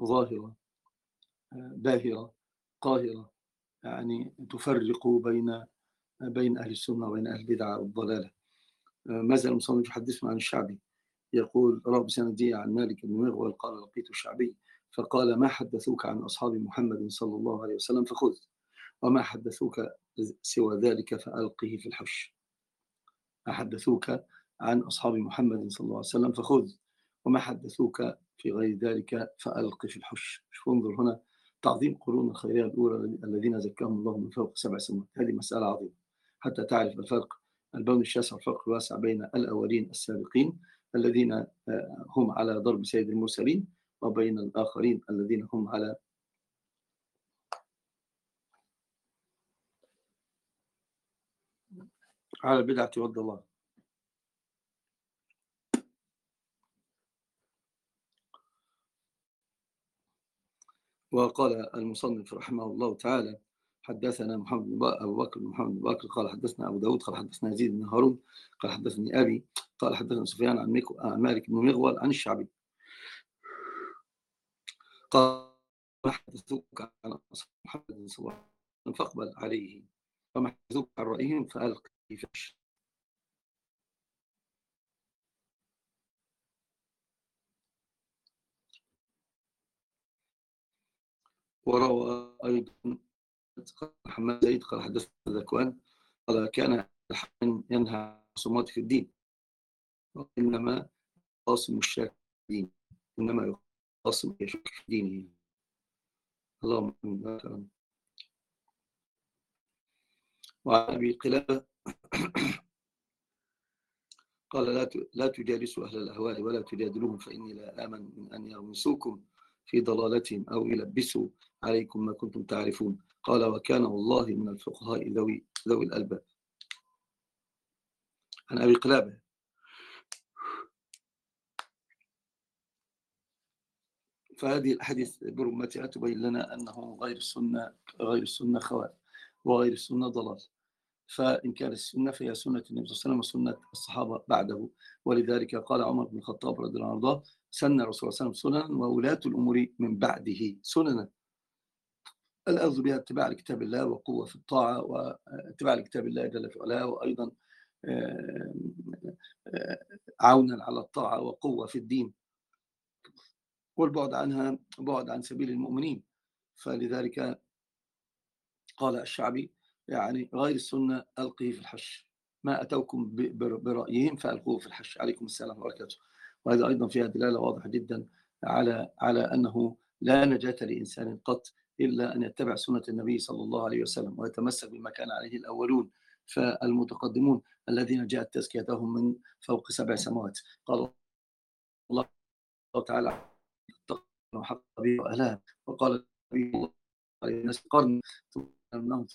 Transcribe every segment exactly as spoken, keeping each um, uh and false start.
ظاهرة باهرة قاهرة، يعني تفرق بين بين أهل السنة وبين أهل البدعة والضلالة. ما زال المصنف يحدثنا عن الشعبي يقول: روى بسندي عن مالك بن مغول قال: لقيت الشعبي فقال: ما حدثوك عن أصحاب محمد صلى الله عليه وسلم فخذ، وما حدثوك سوى ذلك فألقه في الحش. ما حدثوك عن أصحاب محمد صلى الله عليه وسلم فخذ، وما حدثوك في غير ذلك فألق في الحش. شوف، انظر هنا تعظيم قرون الخيرية الأولى الذين زكاهم الله من فوق سبع سماوات. هذه مسألة عظيمة حتى تعرف الفرق، البون الشاسع والفرق الواسع بين الأولين السابقين الذين هم على ضرب سيد المرسلين، وبين الآخرين الذين هم على على البدعة والضلال. وقال المصنف رحمه الله تعالى: حدثنا محمد بن أبو بكر بن محمد بن بكر قال حدثنا أبو داود قال حدثنا يزيد بن هارون قال حدثني أبي قال حدثنا سفيان عن مالك بن مغول عن الشعبي قال: ما حدثوك عن أصحاب محمد صلى الله عليه وسلم فاقبل عليه، وما حدثوك عن رأيهم فألق في الحش. وروى أيضا محمد زيد قال حدثنا ذكوان قال: كان الحين ينهى عن الخصومات في الدين، وإنما قاسم الشاك في الدين، إنما قاسم يشك في دينه. اللهم آمين. وعن أبي قلابة قال: لا لا تجالسوا أهل الأهواء ولا تجادلوهم، فإني لا آمن من أن يغمسوكم في ضلالتهم أو يلبسوا عليكم ما كنتم تعرفون. قال: وكان والله من الفقهاء ذوي ذوي الألباب. عن أبي قلابة: فهذه الأحاديث برمتها تبين لنا أنه غير السنة غير السنة خواء، وغير السنة ضلال. فإن كان السنة فهي سنة النبي صلى الله عليه وسلم وسنة الصحابة بعده. ولذلك قال عمر بن الخطاب رضي الله عنه: سن الرسول صلى الله عليه وسلم سننا وولاة الأمور من بعده سننا. الأخذ بها اتباع لكتاب الله وقوة في الطاعة، واتباع لكتاب الله جل في علاه، وأيضا عونا على الطاعة وقوة في الدين، والبعد عنها بعد عن سبيل المؤمنين. فلذلك قال الشعبي: يعني غير السنة ألقيه في الحش، ما أتوكم برأيهم فألقوه في الحش. عليكم السلام وبركاته. وهذا أيضا فيها دلالة واضحة جدا على على أنه لا نجاة لإنسان قط إلا أن يتبع سنة النبي صلى الله عليه وسلم ويتمسك بما كان عليه الأولون فالمتقدمون الذين جاءت تزكيتهم من فوق سبع سماوات. قال الله تعالى: حق به وأهلها، وقال النبي الله عليه الناس قرن ثم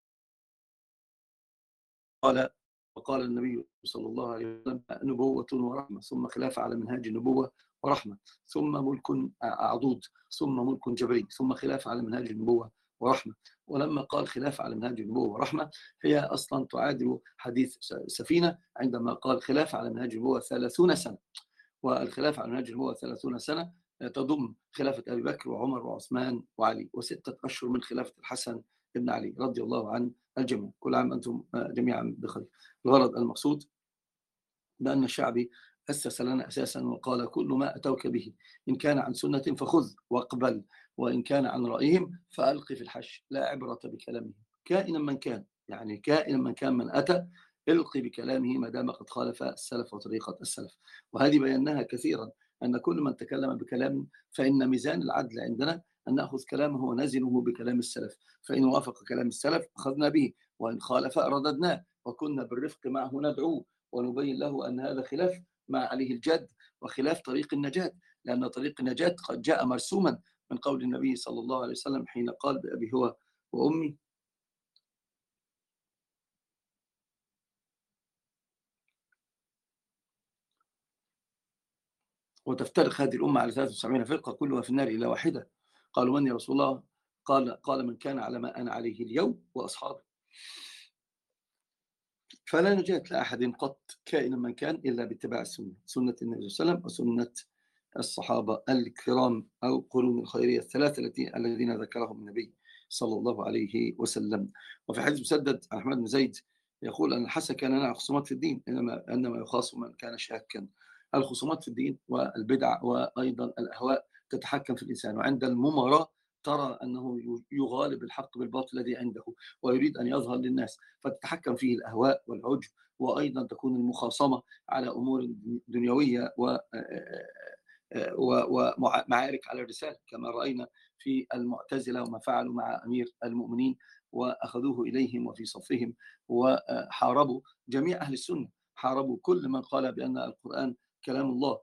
قال وقال النبي صلى الله عليه وسلم: نبوة ورحمة، ثم خلافة على منهاج النبوة ورحمة، ثم ملك عضوض، ثم ملك جبري، ثم خلافة على منهاج النبوة ورحمة. ولما قال خلافة على منهاج النبوة ورحمة، هي أصلا تعادل حديث سفينة عندما قال خلافة على منهاج النبوة ثلاثون سنة. والخلافة على منهج النبوة ثلاثون سنة تضم خلافة أبي بكر وعمر وعثمان وعلي، وستة أشهر من خلافة الحسن بن علي رضي الله عن الجميع. كل عام أنتم جميعا بخير. الغرض المقصود بأن الشعبي أسس لنا أساسا وقال: كل ما أتوك به إن كان عن سنة فخذ واقبل، وإن كان عن رأيهم فألق في الحش. لا عبرة بكلامهم كائنا من كان، يعني كائنا من كان من أتى القي بكلامه ما دام قد خالف السلف وطريقة السلف. وهذه بيناها كثيرا، أن كل من تكلم بكلام فإن ميزان العدل عندنا أن نأخذ كلامه ونزنه بكلام السلف، فإن وافق كلام السلف أخذنا به، وإن خالف رددناه، وكنا بالرفق معه ندعوه ونبين له أن هذا خلاف ما عليه الجد وخلاف طريق النجاة، لأن طريق النجاة قد جاء مرسوما من قول النبي صلى الله عليه وسلم حين قال: بأبي هو وأمي وتفترق هذه الأمة على ثلاث وسبعين فرقة كلها في النار إلا واحدة. قالوا: من يا رسول الله؟ قال قال من كان على ما أنا عليه اليوم وأصحابي. فلا نجاة لأحد قط كائنا من كان إلا باتباع السنة، سنة النبي صلى الله عليه وسلم وسنة الصحابة الكرام أو قرون الخيرية الثلاثة التي الذين ذكرهم النبي صلى الله عليه وسلم. وفي حديث مسدد عن أحمد بن زيد يقول أن الحسن كان ينهى خصومات في الدين، إنما إنما يخاصم من كان شاكا. الخصومات في الدين والبدع وأيضا الأهواء تتحكم في الإنسان، وعند المماراة ترى أنه يغالب الحق بالباطل الذي عنده ويريد أن يظهر للناس، فتتحكم فيه الأهواء والعجب، وأيضا تكون المخاصمة على أمور دنيوية و ومعارك على الرسالة، كما رأينا في المعتزلة وما فعلوا مع أمير المؤمنين وأخذوه إليهم وفي صفهم وحاربوا جميع أهل السنة، حاربوا كل من قال بأن القرآن كلام الله.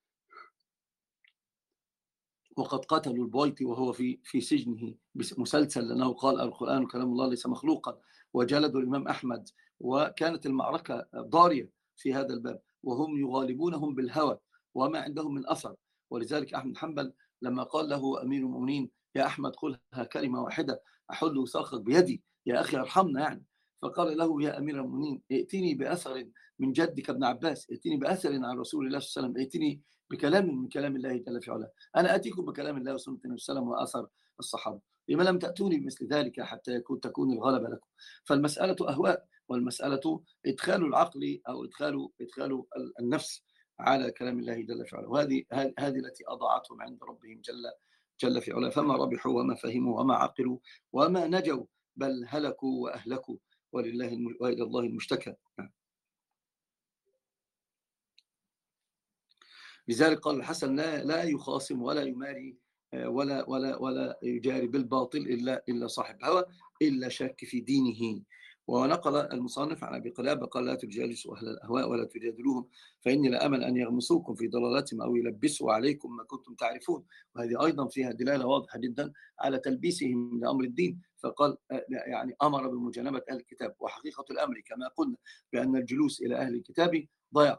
وقد قتلوا البويطي وهو في في سجنه مسلسل لأنه قال القرآن كلام الله ليس مخلوقا، وجلدوا الإمام أحمد، وكانت المعركة ضارية في هذا الباب، وهم يغالبونهم بالهوى وما عندهم من أثر. ولذلك أحمد بن حنبل لما قال له أمير المؤمنين يا أحمد قلها كلمة واحدة أحل وثاقك بيدي، يا أخي ارحمنا يعني. فقال له يا أمير المؤمنين ائتني بأثر من جدك ابن عباس، ائتني بأثر عن رسول الله صلى الله عليه وسلم، ائتني بكلام من كلام الله جل في علاه. أنا أتيكم بكلام الله وسنة النبي صلى الله عليه وسلم وأثر الصحابة، لما لم تأتوني بمثل ذلك حتى يكون تكون الغلبة لكم. فالمسألة أهواء، والمسألة إدخال العقل أو إدخال إدخال النفس على كلام الله جل في علاه، وهذه هذه التي أضاعتهم عند ربهم جل جل في علاه، فما ربحوا وما فهموا وما عقلوا وما نجوا، بل هلكوا وأهلكوا، ولله وإلى الله المشتكى. لذلك قال الحسن لا لا يخاصم ولا يماري ولا ولا ولا يجاري بالباطل الا الا صاحب هوى، الا شاك في دينه. ونقل المصنف عن ابي قلابه قال لا تجالسوا اهل الاهواء ولا تجادلوهم فاني لا امل ان يغمسوكم في ضلالاتهم او يلبسوا عليكم ما كنتم تعرفون. وهذه ايضا فيها دلاله واضحه جدا على تلبيسهم لامر الدين، فقال يعني امر بمجانبه اهل الكتاب، وحقيقه الامر كما قلنا بان الجلوس الى اهل الكتاب ضياع.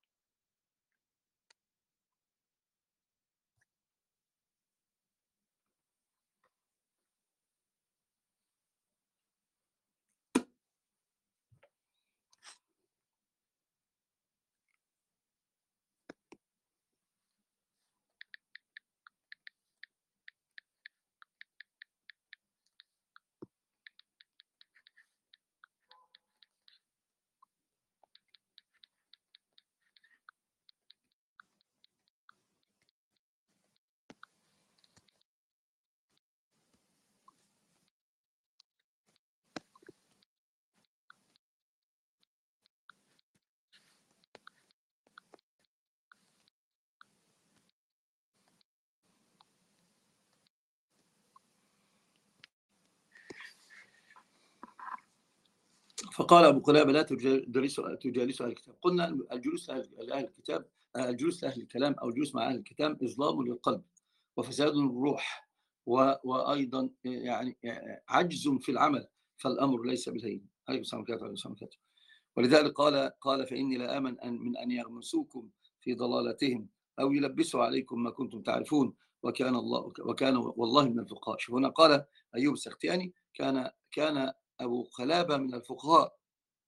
فقال أبو قلابة لا تجالسوا تجالسوا أهل الكتاب. قلنا الجلوس لأهل الكتاب، الجلوس لأهل الكلام أو الجلوس مع أهل الكتاب إظلام للقلب وفساد الروح، وأيضا يعني عجز في العمل، فالأمر ليس بالهين. عليكم السلام عليكم. ولذلك قال قال فإني لا آمن أن من أن يغمسوكم في ضلالتهم أو يلبسوا عليكم ما كنتم تعرفون، وكان الله وكان والله من الفقهاء. شوف هنا قال أيوب السختياني كان كان أبو قلابة من الفقهاء،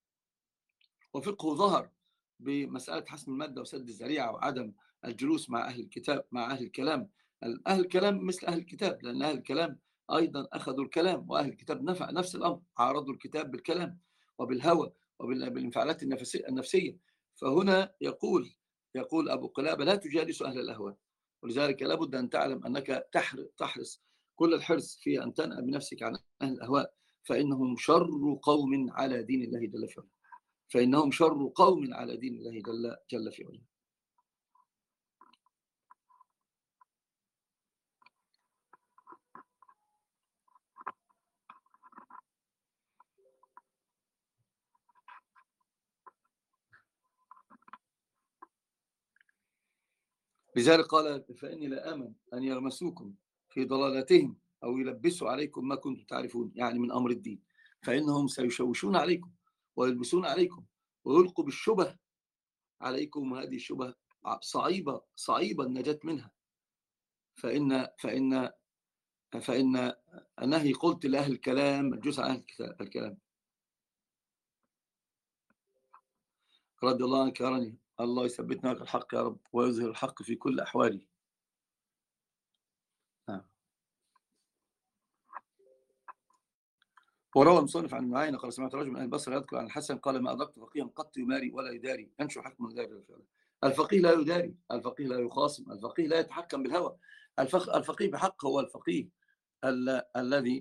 وفقه ظهر بمسألة حسم المادة وسد الذريعة وعدم الجلوس مع أهل الكتاب مع أهل الكلام. أهل الكلام مثل أهل الكتاب، لأن أهل الكلام أيضا أخذوا الكلام، وأهل الكتاب نفع نفس الأمر، عارضوا الكتاب بالكلام وبالهوى وبالانفعالات النفسية. فهنا يقول يقول أبو قلابة لا تجالس أهل الأهواء. ولذلك لابد أن تعلم أنك تحرص كل الحرص في أن تنأى بنفسك عن أهل الأهواء، فإنهم شر قوم على دين الله جل في علاه، فإنهم شر قوم على دين الله جل, جل في علاه. لذلك قال فإني لا آمن أن يغمسوكم في ضلالتهم أو يلبسوا عليكم ما كنتم تعرفون، يعني من أمر الدين، فإنهم سيشوشون عليكم ويلبسون عليكم ويلقوا بالشبه عليكم، وهذه الشبه صعيبة صعيبة النجاة منها. فإن فإن فإن أنهي قلت لأهل الكلام الجزء عن أهل الكلام رضي الله عنك يا رني، الله يثبتنا على الحق يا رب ويظهر الحق في كل أحوالي. وروى المصنف عن معين قال سمعت رجل من اهل البصره يذكر عن الحسن قال ما ادركت فقيها قط يماري ولا يداري ينشر حكم غير فعلا. الفقيه لا يداري، الفقيه لا يخاصم، الفقيه لا يتحكم بالهوى. الفقيه بحق هو الفقيه ال الذي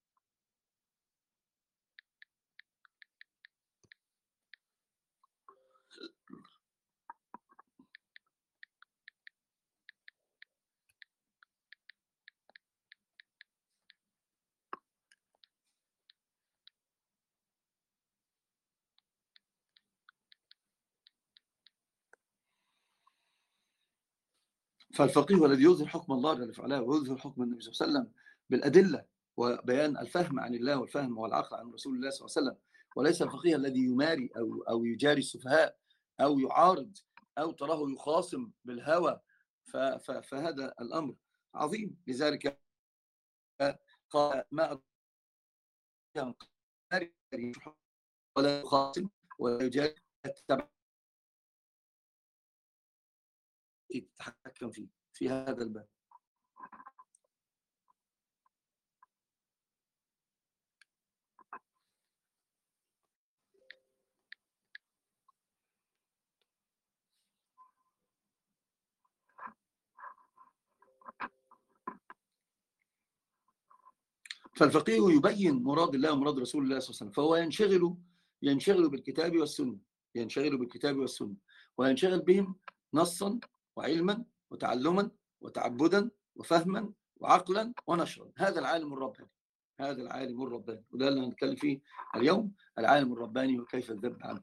فالفقيه هو الذي يظهر حكم الله جل وعلا ويظهر حكم النبي صلى الله عليه وسلم بالأدلة وبيان الفهم عن الله والفهم والعقل عن رسول الله صلى الله عليه وسلم، وليس الفقيه الذي يماري أو أو يجاري السفهاء أو يعارض أو تراه يخاصم بالهوى. فهذا الأمر عظيم. لذلك قال ما ولا يخاصم ولا يجاري تتحكم فيه في هذا الباب. فالفقيه يبين مراد الله ومراد رسول الله صلى الله عليه وسلم، فهو ينشغل ينشغل بالكتاب والسنة، ينشغل بالكتاب والسنة وينشغل بهم نصا وعلما وتعلما وتعبدا وفهما وعقلا ونشرا. هذا العالم الرباني، هذا العالم الرباني، وده اللي هنتكلم فيه اليوم، العالم الرباني وكيف الذب عنه.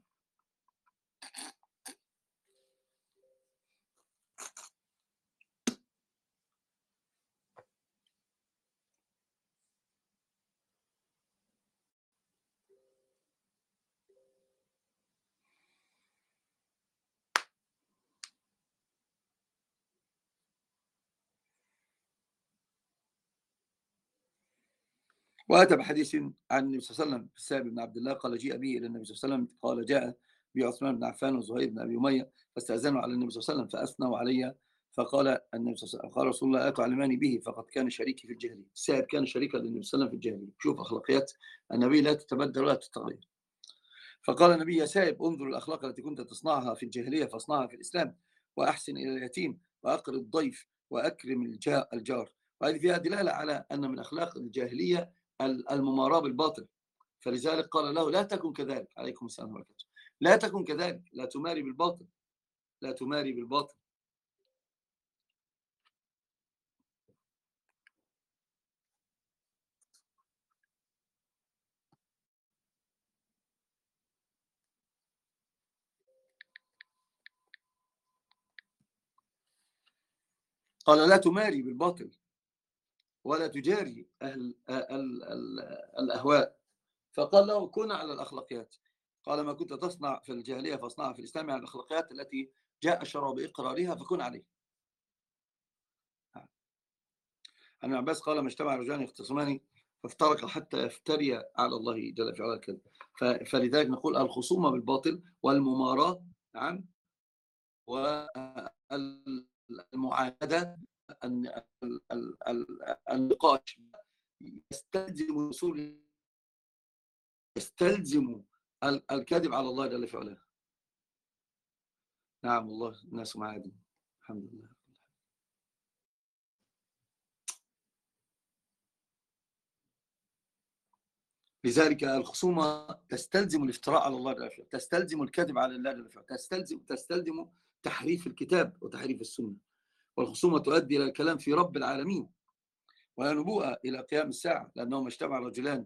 واتى بحديث عن النبي صلى الله عليه وسلم السائب بن عبد الله قال جيء به الى النبي صلى الله عليه وسلم قال جاء بعثمان بن عفان وزهير بن ابي اميه فاستاذنوا على النبي صلى الله عليه وسلم فاثنوا علي فقال النبي صلى الله عليه وسلم قال رسول الله لا تعلماني به فقد كان شريكي في الجاهليه. السائب كان شريكا للنبي صلى الله عليه وسلم في الجاهليه. شوف اخلاقيات النبي لا تتبدل ولا تتغير. فقال النبي يا سائب انظر الاخلاق التي كنت تصنعها في الجاهليه فاصنعها في الاسلام، واحسن الى اليتيم واقر الضيف واكرم الجار. وهذه فيها دلاله على ان من اخلاق الجاهليه المماراه بالباطل. فلذلك قال له لا تكن كذلك. عليكم السلام ورحمه الله. لا تكن كذلك، لا تماري بالباطل، لا تماري بالباطل. قال لا تماري بالباطل ولا تجاري أهل ال ال الأهواء. فقال له كن على الأخلاقيات. قال ما كنت تصنع في الجاهلية فاصنعها في الإسلام، على الأخلاقيات التي جاء الشرع بإقرارها فكن عليه. عن ابن عباس قال ما اجتمع رجلان يختصمان فافترق حتى يفتري على الله جل في علاه الكذب. فلذلك نقول الخصومة بالباطل والمماراة، نعم، والمعاهدة، النقاش يستلزم وصول يستلزم الكذب على الله جل في علاه. نعم والله الناس معادن الحمد لله. لذلك الخصومة تستلزم الافتراء على الله جل في علاه، تستلزم الكذب على الله جل في علاه، تستلزم تستلزم تحريف الكتاب وتحريف السنة. والخصومة تؤدي إلى الكلام في رب العالمين ولا نبوءة إلى قيام الساعة، لأنه ما اجتمع رجلان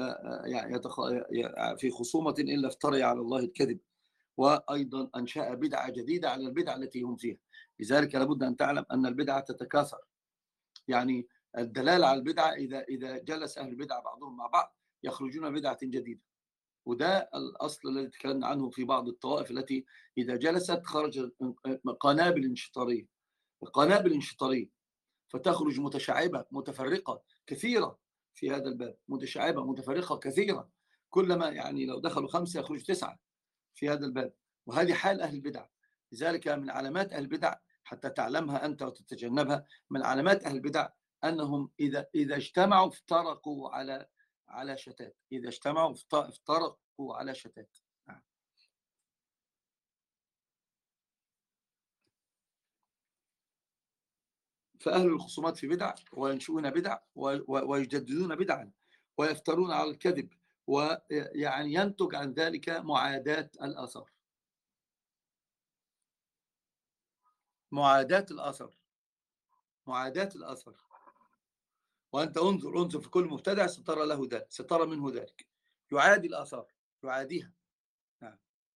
في خصومة إلا افتري على الله الكذب، وأيضا أنشأ بدعة جديدة على البدعة التي هم فيها. لذلك لابد أن تعلم أن البدعة تتكاثر. يعني الدلالة على البدعة إذا إذا جلس أهل البدعة بعضهم مع بعض يخرجون بدعة جديدة. وده الأصل الذي تكلمنا عنه في بعض الطوائف التي إذا جلست خرج قنابل انشطارية، قنابل انشطارية، فتخرج متشعبة متفرقة كثيرة في هذا الباب، متشعبة متفرقة كثيرة. كلما يعني لو دخلوا خمسة يخرج تسعة في هذا الباب. وهذه حال أهل البدع. لذلك من علامات أهل البدع حتى تعلمها أنت وتتجنبها، من علامات أهل البدع أنهم إذا إذا اجتمعوا افترقوا على على شتات، إذا اجتمعوا افترقوا على شتات. فأهل الخصومات في بدع، وينشؤون بدع، ويجددون بدعا، ويفترون على الكذب، ويعني ينتج عن ذلك معاداة الأثر. معاداة الأثر معاداة الأثر وأنت انظر انظر في كل مبتدع سترى له ذلك، سترى منه ذلك، يعادي الآثار، يعاديها. نعم.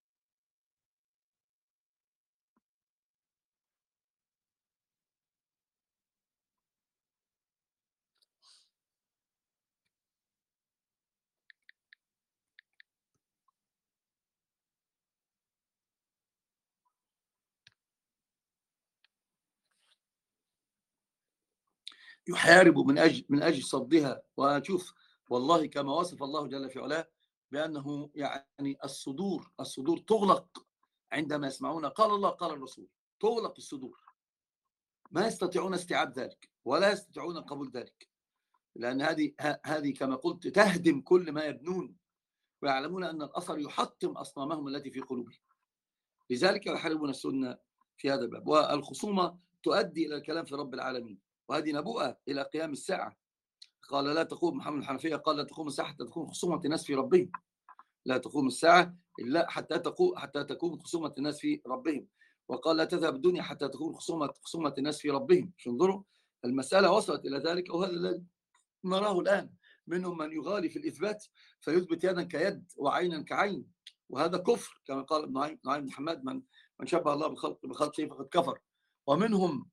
يحارب من أجل من أجل صدها. وأشوف والله كما وصف الله جل في علاه بأنه يعني الصدور الصدور تغلق عندما يسمعون قال الله قال الرسول، تغلق الصدور، ما يستطيعون استيعاب ذلك ولا يستطيعون قبول ذلك، لأن هذه هذه كما قلت تهدم كل ما يبنون، ويعلمون أن الأثر يحطم أصنامهم التي في قلوبهم. لذلك يحاربون السنة في هذا الباب. والخصومة تؤدي إلى الكلام في رب العالمين، وهذه نبوءة إلى قيام الساعة. قال لا تقوم محمد الحنفية قال لا تقوم الساعة حتى تكون خصومة الناس في ربهم، لا تقوم الساعة إلا حتى تقوم حتى تكون خصومة الناس في ربهم. وقال لا تذهب الدنيا حتى تكون خصومة خصومة الناس في ربهم. انظروا المسألة وصلت إلى ذلك، وهذا الذي نراه الآن. منهم من يغالي في الإثبات فيثبت يدا كيد وعينا كعين، وهذا كفر كما قال ابن نعيم بن حماد من من شبه الله بخلق بخلقه فقد كفر. ومنهم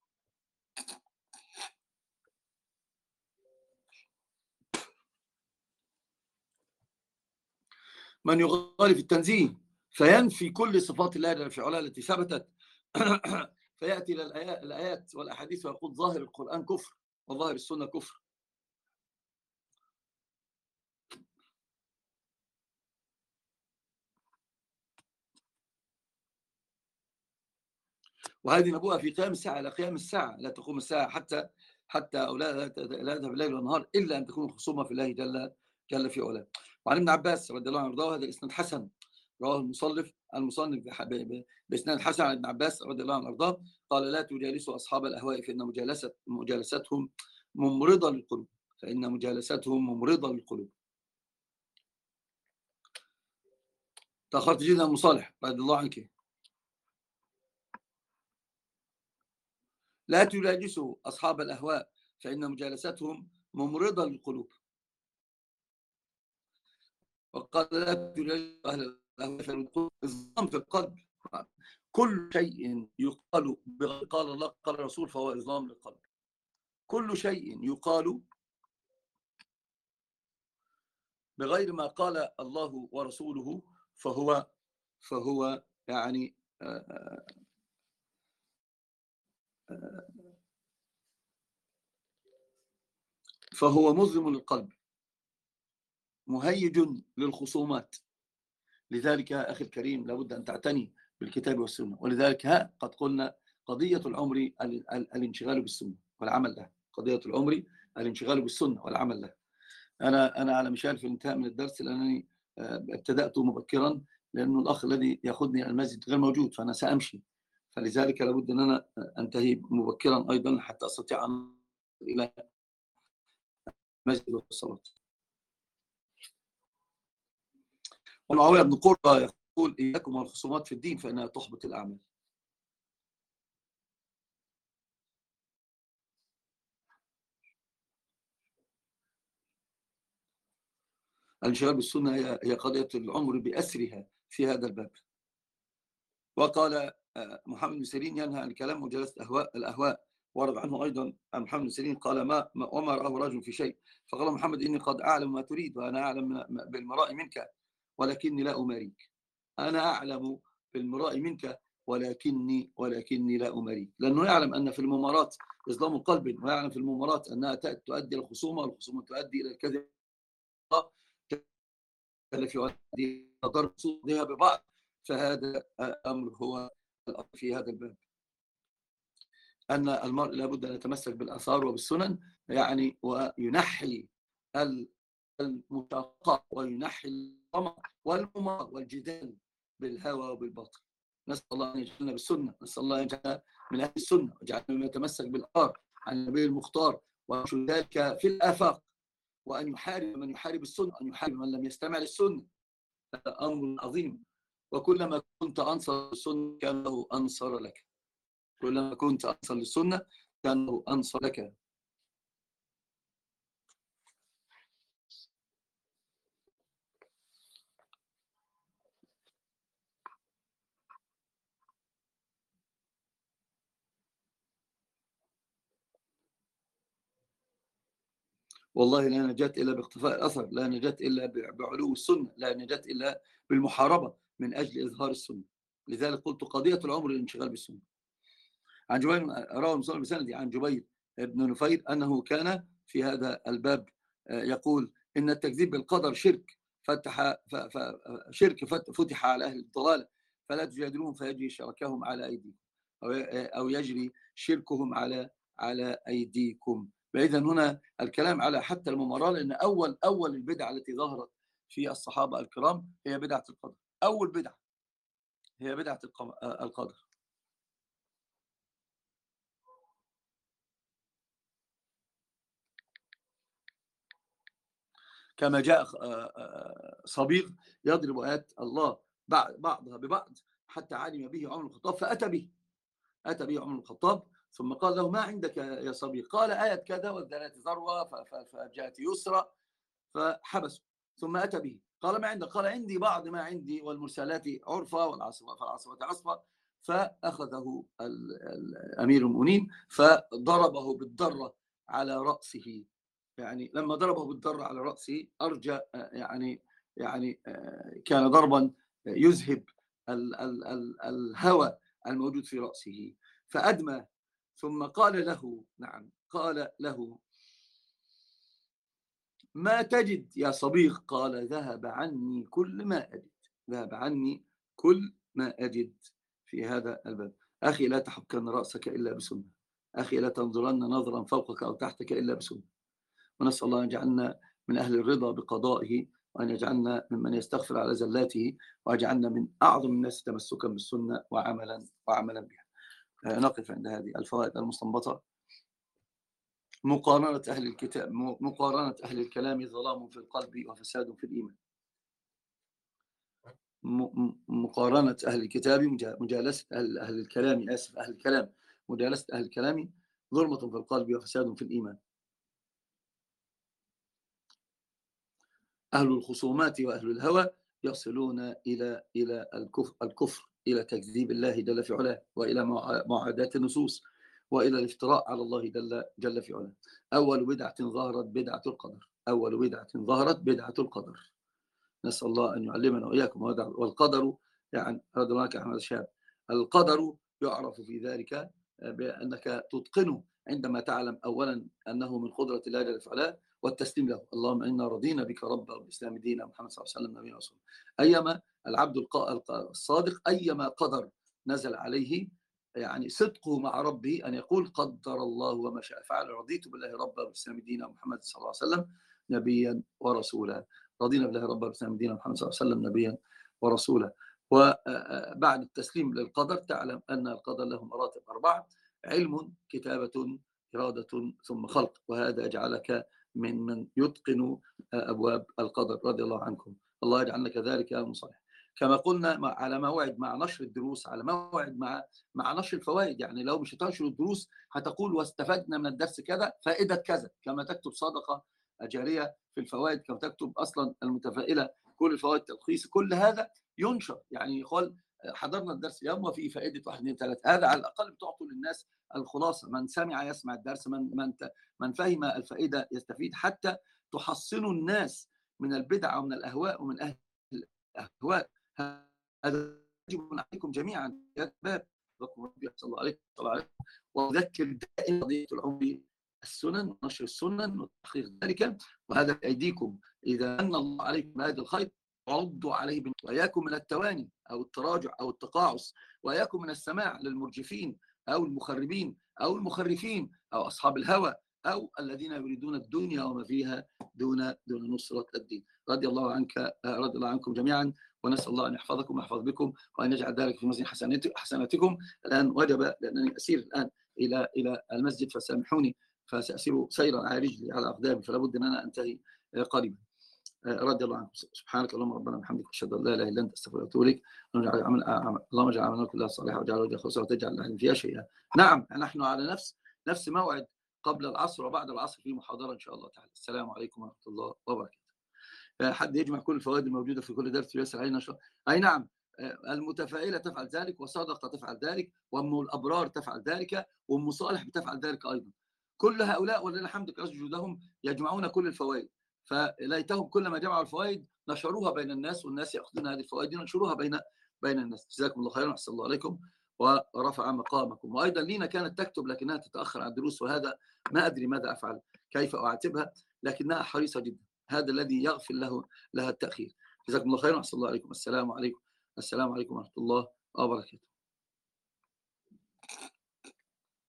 من يغالي في التنزيه فينفي كل صفات الله جل في علاه التي ثبتت فيأتي إلى الآيات والأحاديث ويقول ظاهر القرآن كفر وظاهر السنة كفر. وهذه نبوءة في قيام الساعة، إلى قيام الساعة لا تقوم الساعة حتى حتى أو لا لا يذهب الليل والنهار إلا أن تكون خصومة في الله جل جل في علاه. وعن ابن عباس رضي الله عنه وارضاه، هذا الإسناد حسن، رواه المصنف المصنف بإسناد حسن عن ابن عباس رضي الله عنه وارضاه قال لا تجالسوا أصحاب الأهواء فإن مجالسة مجالستهم ممرضة للقلوب، فإن مجالستهم ممرضة للقلوب. تأخرت جدا مصالح رضي الله عنك. لا تجالسوا أصحاب الأهواء فإن مجالستهم ممرضة للقلوب. وقال لا تجالسوا أهل الأهواء فإن الظلم في القلب. كل شيء يقال بغير قال الله قال الرسول فهو إظلام للقلب. كل شيء يقال بغير ما قال الله ورسوله فهو فهو يعني آآ آآ فهو مظلم للقلب، مهيج للخصومات. لذلك يا أخي الكريم لابد أن تعتني بالكتاب والسنة. ولذلك ها قد قلنا قضية العمر الانشغال بالسنة والعمل لها، قضية العمر الانشغال بالسنة والعمل لها. أنا أنا على مشارف الانتهاء من الدرس لأنني ابتدأت مبكرا، لأنه الأخ الذي يأخذني إلى المسجد غير موجود، فأنا سأمشي، فلذلك لابد أن أنا أنتهي مبكرا أيضا حتى أستطيع أن إلى المسجد والصلاة. ومعاوية بن قرة يقول إياكم والخصومات في الدين فإنها تحبط الأعمال. الانشغال بالسنة هي قضية العمر بأسرها في هذا الباب. وقال محمد بن سيرين ينهى عن الكلام وجلسة الأهواء الأهواء ورد عنه أيضا عن محمد بن سيرين قال ما وما رآه رجل في شيء فقال محمد إني قد أعلم ما تريد وأنا أعلم بالمراء منك ولكني لا أماريك. أنا أعلم بالمراء منك ولكني ولكني لا أماريك. لأنه يعلم أن في الممارات إظلام القلب، ويعلم في الممارات أنها تؤدي إلى الخصومة، والخصومة تؤدي إلى الكذب في عدي ضرب صوتها ببعض. فهذا أمر هو الأمر في هذا الباب، أن المرء لابد أن يتمسك بالآثار وبالسنن يعني، وينحي المشاقة وينحي الطمع والممار والجدال بالهوى وبالباطل. نسأل الله أن يجعلنا بالسنة، نسأل الله أن يجعلنا من أهل السنة ويجعلنا من يتمسك بالآثار عن النبي المختار وينشر ذلك في الآفاق، وأن يحارب من يحارب السنة، أن يحارب من لم يستمع للسنة. هذا أمر عظيم. وكلما كنت أنصر للسنة كان له أنصر لك، كلما كنت أنصر للسنة كان له أنصر لك. والله لا نجاة إلا باقتفاء الأثر، لا نجاة إلا بعلو السنة، لا نجاة إلا بالمحاربة من أجل إظهار السنة. لذلك قلت قضية العمر الانشغال بالسنة. عن جبير، روى مسلم بسند عن جبير بن نفير أنه كان في هذا الباب يقول إن التكذيب بالقدر شرك فتح شرك فتح على أهل الضلال، فلا تجادلوهم فيجري شركهم على أيديكم أو يجري شركهم على على أيديكم. فإذا هنا الكلام على حتى المماراه، لأن أول أول البدعة التي ظهرت في الصحابة الكرام هي بدعة القدر. أول بدعة هي بدعة القدر. كما جاء صبيغ يضرب آيات الله بعضها ببعض حتى علم به عمر الخطاب فأتى به أتى به عمر الخطاب ثم قال له ما عندك يا صبيغ؟ قال آية كذا والذات ذروة فجاءت يسرى فحبسوا. ثم أتى به قال ما عندك؟ قال عندي بعض ما عندي والمرسلات عرفة والعاصفة عصفة. فأخذه أمير المؤمنين فضربه بالضرة على رأسه. يعني لما ضربه بالضرة على رأسه أرجى يعني يعني كان ضربا يذهب ال ال ال الهوى الموجود في رأسه فأدمى. ثم قال له نعم قال له ما تجد يا صبيغ؟ قال ذهب عني كل ما أجد، ذهب عني كل ما أجد في هذا الباب. أخي لا تحكن رأسك إلا بسنة، أخي لا تنظرن نظرا فوقك أو تحتك إلا بسنة. ونسأل الله أن يجعلنا من أهل الرضا بقضائه، وأن يجعلنا ممن يستغفر على زلاته، ويجعلنا من أعظم الناس تمسكا بالسنة وعملا وعملا بها. نقف عند هذه الفوائد المستنبطة. مقارنة أهل الكتاب مقارنة أهل الكلام ظلام في القلب وفساد في الإيمان. مقارنة أهل الكتاب مجالسة أهل, أهل الكلام آسف أهل الكلام مجالسة أهل الكلام ظلمة في القلب وفساد في الإيمان. أهل الخصومات وأهل الهوى يصلون إلى إلى الكفر, الكفر إلى تكذيب الله جل في علاه، وإلى معاداة النصوص، وإلى الافتراء على الله جل, جل في علاه. أول بدعة ظهرت بدعة القدر، أول بدعة ظهرت بدعة القدر. نسأل الله أن يعلمنا وإياكم. والقدر يعني رضي الله عنك أحمد الشاب، القدر يعرف في ذلك بأنك تتقنه عندما تعلم أولا أنه من قدرة الله جل في علاه والتسليم له. اللهم إنا رضينا بك ربا والإسلام دينا محمد صلى الله عليه وسلم نبينا ورسولا. أيما العبد الصادق أيما قدر نزل عليه يعني صدقه مع ربه أن يقول قدر الله وما شاء فعل، رضيت بالله ربا والإسلام دينا محمد صلى الله عليه وسلم نبيا ورسولا. رضينا بالله ربا والإسلام دينا محمد صلى الله عليه وسلم نبيا ورسولا. وبعد التسليم للقدر تعلم أن القدر له مراتب أربعة: علم، كتابة، إرادة، ثم خلق. وهذا يجعلك من من يتقن أبواب القدر. رضي الله عنكم. الله يجعلنا كذلك يا مصالح. كما قلنا على موعد مع نشر الدروس، على موعد مع مع نشر الفوائد. يعني لو مش هتنشر الدروس هتقول واستفدنا من الدرس كذا فائدة كذا، كما تكتب صدقة جارية في الفوائد، كما تكتب أصلا المتفائلة كل الفوائد تلخيص، كل هذا ينشر. يعني يقول حضرنا الدرس اليوم وفي فائدة واحد اثنين ثلاثة. هذا على الأقل بتعطوا للناس الخلاصة. من سمع يسمع الدرس، من من من فهم الفائدة يستفيد، حتى تحصنوا الناس من البدع ومن الأهواء ومن أهل الأهواء. هذا يجب عليكم جميعا يا شباب. ربي صلى الله عليه وسلم وذكر دائما قضية العمر السنن ونشر السنن وتحقيق ذلك، وهذا بأيديكم. إذا أن الله عليكم بهذا الخير عضوا عليه، وإياكم من التواني أو التراجع أو التقاعس، وإياكم من السماع للمرجفين أو المخربين أو المخرفين أو أصحاب الهوى أو الذين يريدون الدنيا وما فيها دون دون نصرة الدين. رضي الله عنك، رضي الله عنكم جميعا، ونسأل الله أن يحفظكم ويحفظ بكم وأن يجعل ذلك في ميزان حسناتكم. الآن وجب لأنني أسير الآن إلى إلى المسجد، فسامحوني، فسأسير سيرا على رجلي على أقدامي، فلا بد أن أنا أنتهي قريبا. رضي الله عنكم. سبحانك اللهم ربنا وبحمدك، أشهد أن لا إله إلا أنت، أستغفرك وأتوب إليك. اللهم اجعل عملنا كلها صالحة واجعل وجهك خالصا وتجعل الأهل فيها شيئا. نعم، نحن على نفس نفس موعد قبل العصر وبعد العصر في محاضرة إن شاء الله تعالى. السلام عليكم ورحمة الله وبركاته. حد يجمع كل الفوائد الموجودة في كل درس ويسأل علينا شاء. أي نعم، المتفائلة تفعل ذلك، وصادقة تفعل ذلك، وأم الأبرار تفعل ذلك، وأم صالح بتفعل ذلك أيضا. كل هؤلاء ولله الحمد وجودهم يجمعون كل الفوائد، فليتهم كلما جمعوا الفوائد نشروها بين الناس، والناس يأخذون هذه الفوائد ونشروها بين بين الناس. جزاكم الله خيرا، أحسن الله عليكم ورفع مقامكم. وأيضا لينا كانت تكتب لكنها تتأخر عن الدروس، وهذا ما أدري ماذا أفعل، كيف أعاتبها، لكنها حريصة جدا. هذا الذي يغفر له لها التأخير. جزاكم الله خيرا، أحسن الله عليكم. السلام عليكم السلام عليكم ورحمة الله وبركاته.